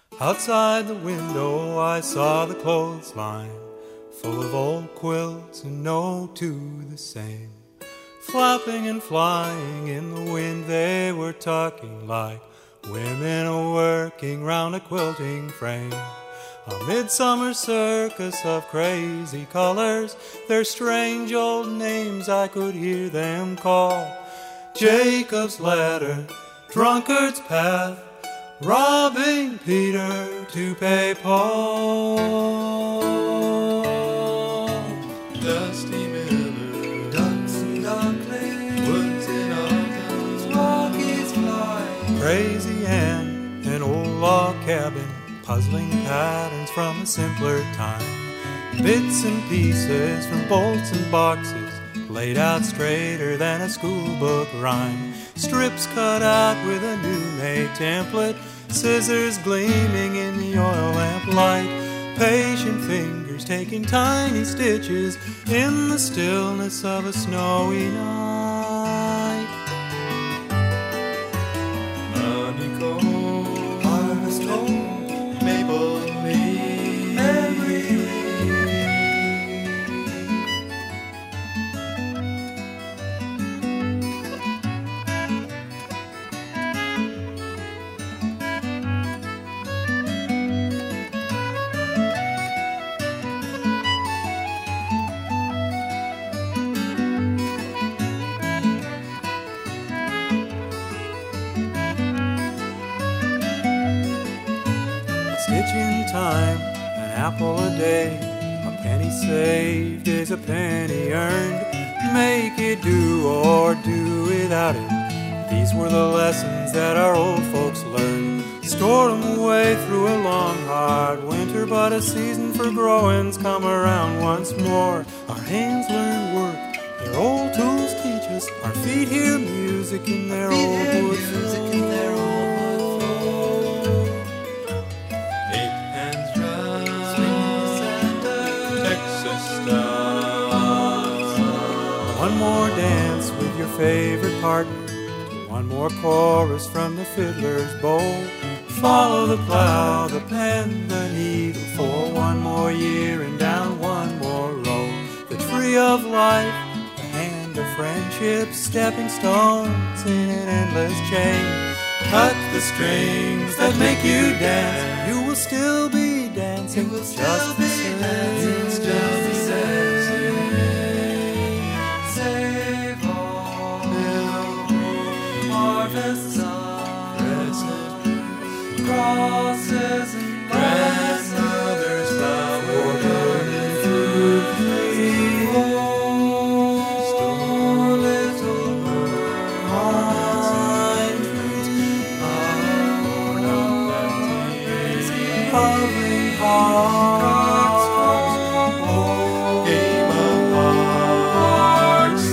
Outside the window I saw the clothesline, full of old quilts and no two the same. Flapping and flying in the wind, they were talking like women working round a quilting frame. A midsummer circus of crazy colors, their strange old names I could hear them call. Jacob's Ladder, Drunkard's Path, robbing Peter to pay Paul. Dusty Miller, ducks and ducklings, woods and autumns, rockies flying. Crazy Ann, an old log cabin, puzzling patterns from a simpler time. Bits and pieces from bolts and boxes, laid out straighter than a schoolbook rhyme. Strips cut out with a new-made template, scissors gleaming in the oil lamp light. Patient fingers taking tiny stitches in the stillness of a snowy night. Honeycomb, harvest home, maple leaf, memory. Stitch in time, an apple a day, a penny saved is a penny earned. Make it do or do without it, these were the lessons that our old folks learned. Stored them away through a long hard winter, but a season for growing's come around once more. Our hands learn work, their old tools teach us, our feet hear music in their old wood floor. One more dance with your favorite partner, one more chorus from the fiddler's bowl. Follow the plow, the pen, the needle, for one more year and down one more row. The tree of life, the hand of friendship, stepping stones in an endless chain. Cut the strings that make you dance, you will still be dancing just the same. Harvests of crescent crosses and grandmother's flower garden fruit tree. Oh, little bird, pine trees, born of that hovering hearts, game of hearts,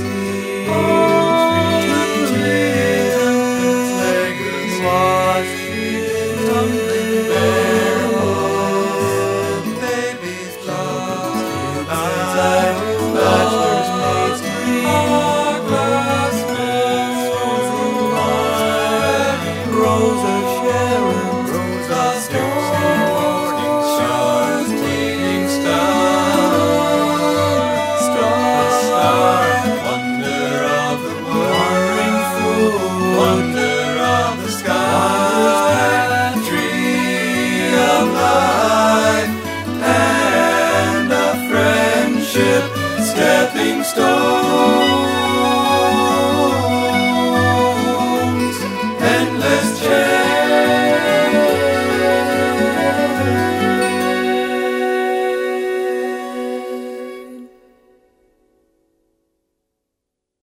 stepping stone.